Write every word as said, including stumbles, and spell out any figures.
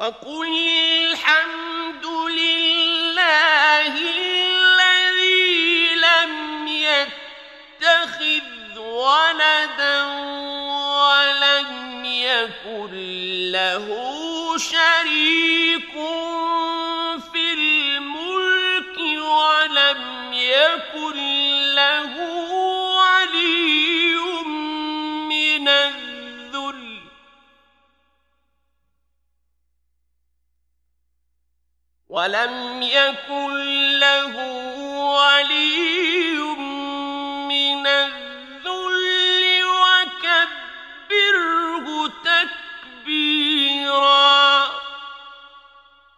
وقل الحمد لله الذي لم يتخذ ولدا ولم يكن له شريك في الملك ولم يكن له ولي من الذل ولم يكن له ولي